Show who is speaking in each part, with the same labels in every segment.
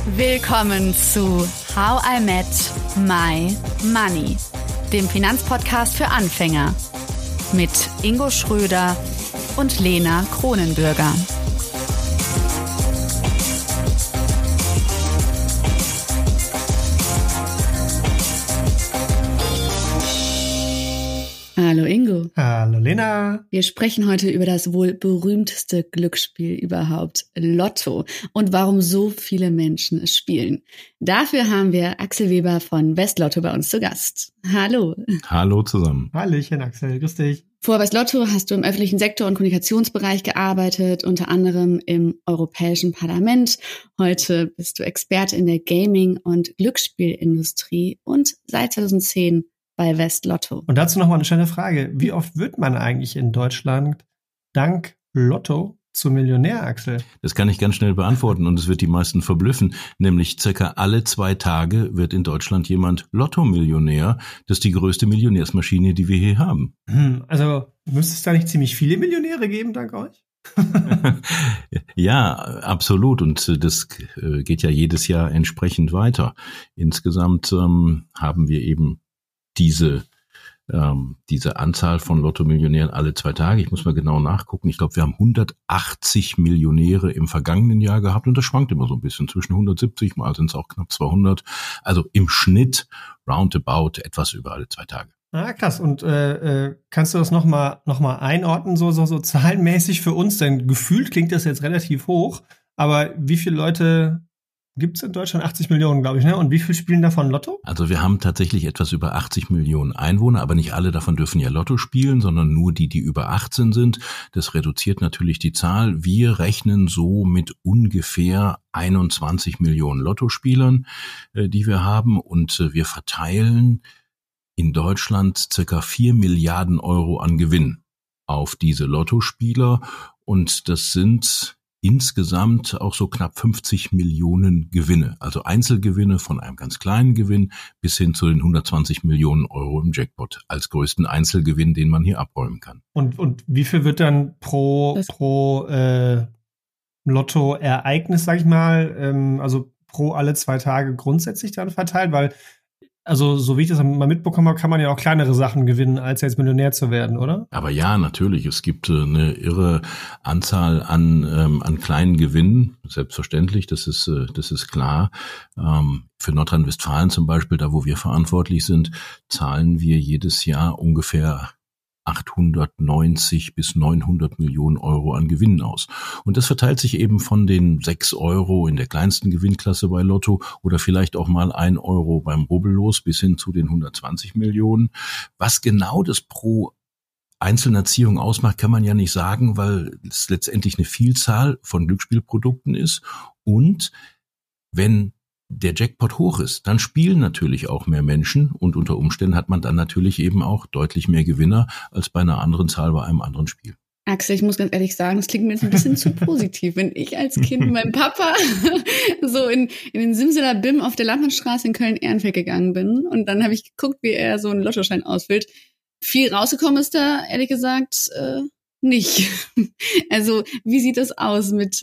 Speaker 1: Willkommen zu How I Met My Money, dem Finanzpodcast für Anfänger mit Ingo Schröder und Lena Kronenbürger. Hallo Ingo.
Speaker 2: Hallo Lena.
Speaker 1: Wir sprechen heute über das wohl berühmteste Glücksspiel überhaupt, Lotto, und warum so viele Menschen es spielen. Dafür haben wir Axel Weber von Westlotto bei uns zu Gast. Hallo.
Speaker 3: Hallo zusammen.
Speaker 2: Hallöchen Axel, grüß dich.
Speaker 1: Vor Westlotto hast du im öffentlichen Sektor und Kommunikationsbereich gearbeitet, unter anderem im Europäischen Parlament. Heute bist du Experte in der Gaming- und Glücksspielindustrie und seit 2010 bei Westlotto.
Speaker 2: Und dazu nochmal eine schnelle Frage. Wie oft wird man eigentlich in Deutschland dank Lotto zum Millionär, Axel?
Speaker 3: Das kann ich ganz schnell beantworten und es wird die meisten verblüffen. Nämlich circa alle 2 Tage wird in Deutschland jemand Lotto-Millionär. Das ist die größte Millionärsmaschine, die wir hier haben.
Speaker 2: Also müsste es da nicht ziemlich viele Millionäre geben, dank euch?
Speaker 3: Ja, absolut. Und das geht ja jedes Jahr entsprechend weiter. Insgesamt haben wir eben diese Anzahl von Lotto-Millionären alle 2 Tage. Ich muss mal genau nachgucken. Ich glaube, wir haben 180 Millionäre im vergangenen Jahr gehabt und das schwankt immer so ein bisschen. Zwischen 170, mal sind es auch knapp 200. Also im Schnitt roundabout etwas über alle 2 Tage.
Speaker 2: Ah, krass. Und kannst du das noch mal einordnen, so zahlenmäßig für uns? Denn gefühlt klingt das jetzt relativ hoch. Aber wie viele Leute gibt es in Deutschland? 80 Millionen, glaube ich, ne? Und wie viel spielen davon Lotto?
Speaker 3: Also wir haben tatsächlich etwas über 80 Millionen Einwohner, aber nicht alle davon dürfen ja Lotto spielen, sondern nur die über 18 sind. Das reduziert natürlich die Zahl. Wir rechnen so mit ungefähr 21 Millionen Lottospielern, die wir haben. Und wir verteilen in Deutschland circa 4 Milliarden Euro an Gewinn auf diese Lottospieler. Und das sind insgesamt auch so knapp 50 Millionen Gewinne, also Einzelgewinne von einem ganz kleinen Gewinn bis hin zu den 120 Millionen Euro im Jackpot als größten Einzelgewinn, den man hier abräumen kann.
Speaker 2: Und wie viel wird dann pro Lotto-Ereignis, sag ich mal, also pro alle 2 Tage grundsätzlich dann verteilt? Weil, also so wie ich das mal mitbekommen habe, kann man ja auch kleinere Sachen gewinnen, als jetzt Millionär zu werden, oder? Aber
Speaker 3: ja, natürlich. Es gibt eine irre Anzahl an kleinen Gewinnen. Selbstverständlich, das ist klar. Für Nordrhein-Westfalen zum Beispiel, da wo wir verantwortlich sind, zahlen wir jedes Jahr ungefähr 890 bis 900 Millionen Euro an Gewinnen aus. Und das verteilt sich eben von den 6 Euro in der kleinsten Gewinnklasse bei Lotto oder vielleicht auch mal 1 Euro beim Rubbellos bis hin zu den 120 Millionen. Was genau das pro einzelner Ziehung ausmacht, kann man ja nicht sagen, weil es letztendlich eine Vielzahl von Glücksspielprodukten ist. Und wenn der Jackpot hoch ist, dann spielen natürlich auch mehr Menschen und unter Umständen hat man dann natürlich eben auch deutlich mehr Gewinner als bei einer anderen Zahl bei einem anderen Spiel.
Speaker 1: Axel, ich muss ganz ehrlich sagen, das klingt mir jetzt ein bisschen zu positiv. Wenn ich als Kind mit meinem Papa so in den Simsalabim auf der Landmannstraße in Köln-Ehrenfeld gegangen bin und dann habe ich geguckt, wie er so einen Lottoschein ausfüllt. Viel rausgekommen ist da, ehrlich gesagt, nicht. Also, wie sieht das aus mit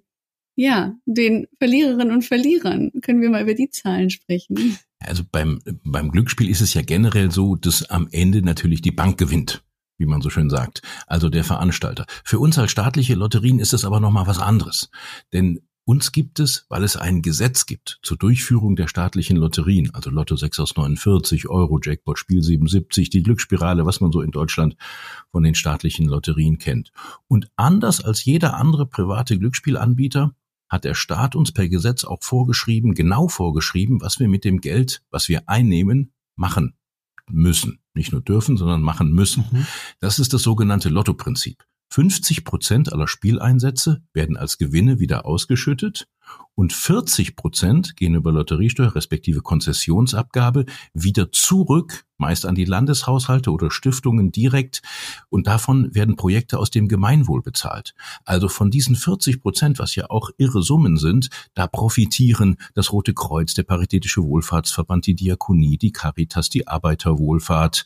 Speaker 1: den Verliererinnen und Verlierern? Können wir mal über die Zahlen sprechen?
Speaker 3: Also beim Glücksspiel ist es ja generell so, dass am Ende natürlich die Bank gewinnt, wie man so schön sagt, also der Veranstalter. Für uns als staatliche Lotterien ist es aber nochmal was anderes. Denn uns gibt es, weil es ein Gesetz gibt zur Durchführung der staatlichen Lotterien, also Lotto 6 aus 49, Euro, Jackpot, Spiel 77, die Glücksspirale, was man so in Deutschland von den staatlichen Lotterien kennt. Und anders als jeder andere private Glücksspielanbieter hat der Staat uns per Gesetz auch genau vorgeschrieben, was wir mit dem Geld, was wir einnehmen, machen müssen. Nicht nur dürfen, sondern machen müssen. Das ist das sogenannte Lotto-Prinzip. 50% aller Spieleinsätze werden als Gewinne wieder ausgeschüttet und 40% gehen über Lotteriesteuer respektive Konzessionsabgabe wieder zurück, meist an die Landeshaushalte oder Stiftungen direkt, und davon werden Projekte aus dem Gemeinwohl bezahlt. Also von diesen 40%, was ja auch irre Summen sind, da profitieren das Rote Kreuz, der Paritätische Wohlfahrtsverband, die Diakonie, die Caritas, die Arbeiterwohlfahrt,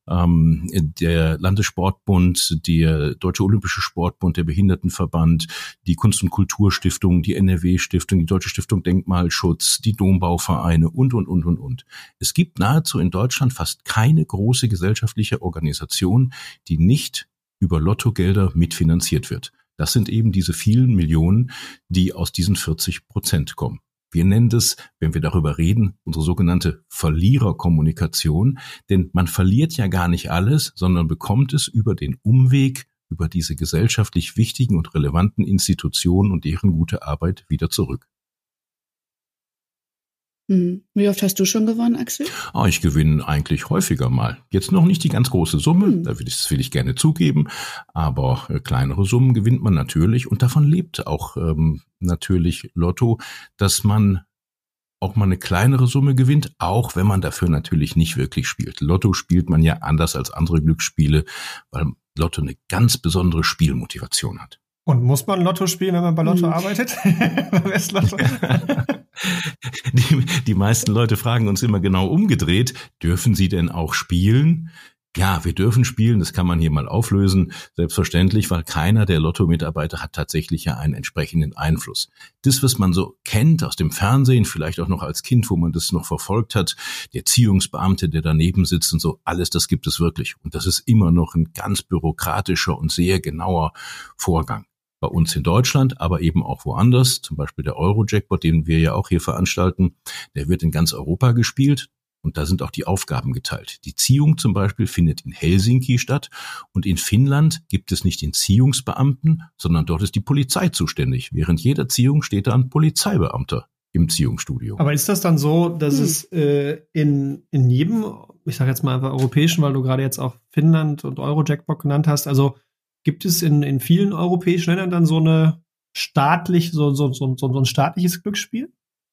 Speaker 3: der Landessportbund, der Deutsche Olympische Sportbund, der Behindertenverband, die Kunst- und Kulturstiftung, die NRW-Stiftung, Stiftung, die Deutsche Stiftung Denkmalschutz, die Dombauvereine und. Es gibt nahezu in Deutschland fast keine große gesellschaftliche Organisation, die nicht über Lottogelder mitfinanziert wird. Das sind eben diese vielen Millionen, die aus diesen 40% kommen. Wir nennen das, wenn wir darüber reden, unsere sogenannte Verliererkommunikation, denn man verliert ja gar nicht alles, sondern bekommt es über den Umweg, über diese gesellschaftlich wichtigen und relevanten Institutionen und deren gute Arbeit wieder zurück.
Speaker 1: Wie oft hast du schon gewonnen, Axel?
Speaker 3: Ich gewinne eigentlich häufiger mal. Jetzt noch nicht die ganz große Summe, das will ich gerne zugeben, aber kleinere Summen gewinnt man natürlich und davon lebt auch natürlich Lotto, dass man auch mal eine kleinere Summe gewinnt, auch wenn man dafür natürlich nicht wirklich spielt. Lotto spielt man ja anders als andere Glücksspiele, weil Lotto eine ganz besondere Spielmotivation hat.
Speaker 2: Und muss man Lotto spielen, wenn man bei Lotto arbeitet? Lotto?
Speaker 3: Die meisten Leute fragen uns immer genau umgedreht, dürfen sie denn auch spielen? Ja, wir dürfen spielen, das kann man hier mal auflösen, selbstverständlich, weil keiner der Lotto-Mitarbeiter hat tatsächlich ja einen entsprechenden Einfluss. Das, was man so kennt aus dem Fernsehen, vielleicht auch noch als Kind, wo man das noch verfolgt hat, der Erziehungsbeamte, der daneben sitzt und so, alles das gibt es wirklich. Und das ist immer noch ein ganz bürokratischer und sehr genauer Vorgang. Bei uns in Deutschland, aber eben auch woanders, zum Beispiel der Euro-Jackpot, den wir ja auch hier veranstalten, der wird in ganz Europa gespielt. Und da sind auch die Aufgaben geteilt. Die Ziehung zum Beispiel findet in Helsinki statt und in Finnland gibt es nicht den Ziehungsbeamten, sondern dort ist die Polizei zuständig. Während jeder Ziehung steht da ein Polizeibeamter im Ziehungsstudio.
Speaker 2: Aber ist das dann so, dass es in jedem, ich sage jetzt mal einfach europäischen, weil du gerade jetzt auch Finnland und Euro-Jackpot genannt hast, also gibt es in vielen europäischen Ländern dann so ein staatliches Glücksspiel?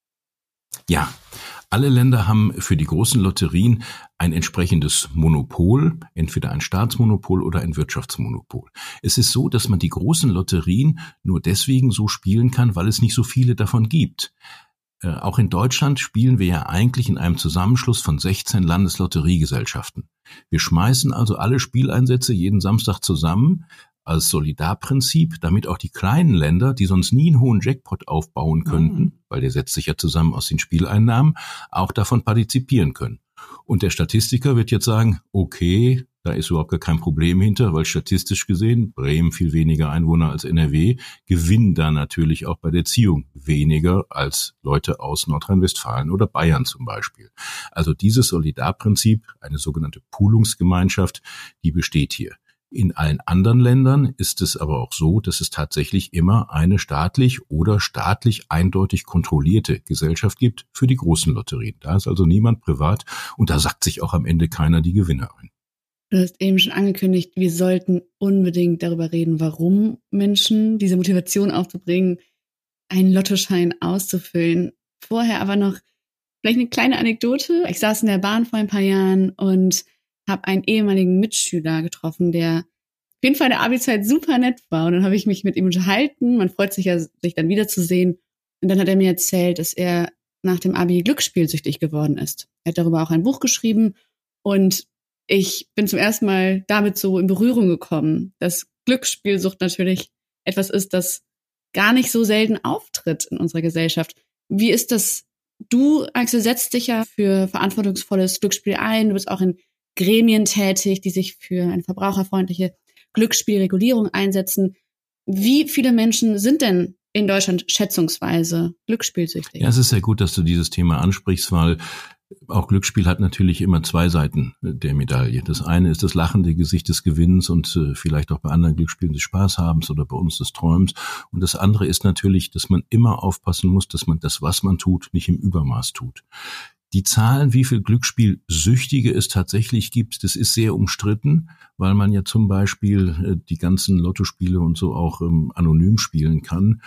Speaker 3: Ja. Alle Länder haben für die großen Lotterien ein entsprechendes Monopol, entweder ein Staatsmonopol oder ein Wirtschaftsmonopol. Es ist so, dass man die großen Lotterien nur deswegen so spielen kann, weil es nicht so viele davon gibt. Auch in Deutschland spielen wir ja eigentlich in einem Zusammenschluss von 16 Landeslotteriegesellschaften. Wir schmeißen also alle Spieleinsätze jeden Samstag zusammen als Solidarprinzip, damit auch die kleinen Länder, die sonst nie einen hohen Jackpot aufbauen könnten, weil der setzt sich ja zusammen aus den Spieleinnahmen, auch davon partizipieren können. Und der Statistiker wird jetzt sagen, okay, da ist überhaupt gar kein Problem hinter, weil statistisch gesehen Bremen viel weniger Einwohner als NRW, gewinnen da natürlich auch bei der Ziehung weniger als Leute aus Nordrhein-Westfalen oder Bayern zum Beispiel. Also dieses Solidarprinzip, eine sogenannte Poolungsgemeinschaft, die besteht hier. In allen anderen Ländern ist es aber auch so, dass es tatsächlich immer eine staatlich oder staatlich eindeutig kontrollierte Gesellschaft gibt für die großen Lotterien. Da ist also niemand privat und da sackt sich auch am Ende keiner die Gewinne ein.
Speaker 1: Du hast eben schon angekündigt, wir sollten unbedingt darüber reden, warum Menschen diese Motivation aufzubringen, einen Lottoschein auszufüllen. Vorher aber noch vielleicht eine kleine Anekdote. Ich saß in der Bahn vor ein paar Jahren und habe einen ehemaligen Mitschüler getroffen, der auf jeden Fall in der Abi-Zeit super nett war. Und dann habe ich mich mit ihm unterhalten. Man freut sich ja, sich dann wiederzusehen. Und dann hat er mir erzählt, dass er nach dem Abi glücksspielsüchtig geworden ist. Er hat darüber auch ein Buch geschrieben. Und ich bin zum ersten Mal damit so in Berührung gekommen, dass Glücksspielsucht natürlich etwas ist, das gar nicht so selten auftritt in unserer Gesellschaft. Wie ist das? Du, Axel, setzt dich ja für verantwortungsvolles Glücksspiel ein. Du bist auch in Gremien tätig, die sich für eine verbraucherfreundliche Glücksspielregulierung einsetzen. Wie viele Menschen sind denn in Deutschland schätzungsweise glücksspielsüchtig?
Speaker 3: Ja, es ist sehr gut, dass du dieses Thema ansprichst, weil auch Glücksspiel hat natürlich immer zwei Seiten der Medaille. Das eine ist das lachende Gesicht des Gewinns und vielleicht auch bei anderen Glücksspielen des Spaßhabens oder bei uns des Träumens. Und das andere ist natürlich, dass man immer aufpassen muss, dass man das, was man tut, nicht im Übermaß tut. Die Zahlen, wie viel Glücksspielsüchtige es tatsächlich gibt, das ist sehr umstritten, weil man ja zum Beispiel die ganzen Lottospiele und so auch anonym spielen kann.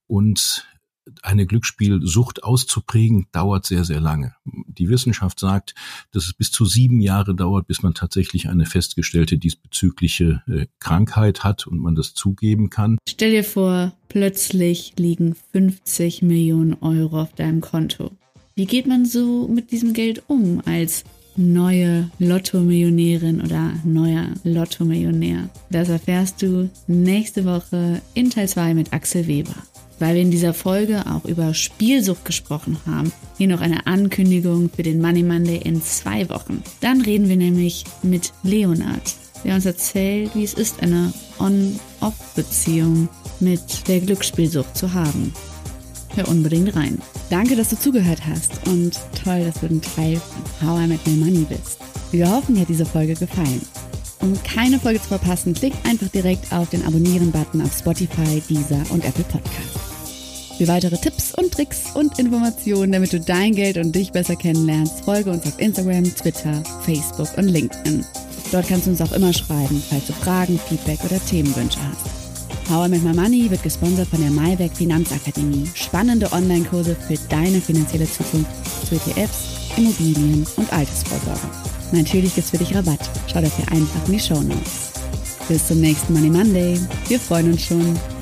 Speaker 3: Und eine Glücksspielsucht auszuprägen, dauert sehr, sehr lange. Die Wissenschaft sagt, dass es bis zu 7 Jahre dauert, bis man tatsächlich eine festgestellte diesbezügliche Krankheit hat und man das zugeben kann.
Speaker 1: Stell dir vor, plötzlich liegen 50 Millionen Euro auf deinem Konto. Wie geht man so mit diesem Geld um als neue Lotto-Millionärin oder neuer Lotto-Millionär? Das erfährst du nächste Woche in Teil 2 mit Axel Weber. Weil wir in dieser Folge auch über Spielsucht gesprochen haben. Hier noch eine Ankündigung für den Money Monday in 2 Wochen. Dann reden wir nämlich mit Leonard, der uns erzählt, wie es ist, eine On-Off-Beziehung mit der Glücksspielsucht zu haben. Hör unbedingt rein. Danke, dass du zugehört hast und toll, dass du ein Teil von How I Met My Money bist. Wir hoffen, dir hat diese Folge gefallen. Um keine Folge zu verpassen, klick einfach direkt auf den Abonnieren-Button auf Spotify, Deezer und Apple Podcasts. Für weitere Tipps und Tricks und Informationen, damit du dein Geld und dich besser kennenlernst, folge uns auf Instagram, Twitter, Facebook und LinkedIn. Dort kannst du uns auch immer schreiben, falls du Fragen, Feedback oder Themenwünsche hast. How I Met My Money wird gesponsert von der Maiwerk Finanzakademie. Spannende Online-Kurse für deine finanzielle Zukunft zu ETFs, Immobilien und Altersvorsorge. Natürlich gibt's für dich Rabatt. Schau dafür einfach in die Shownotes. Bis zum nächsten Money Monday. Wir freuen uns schon.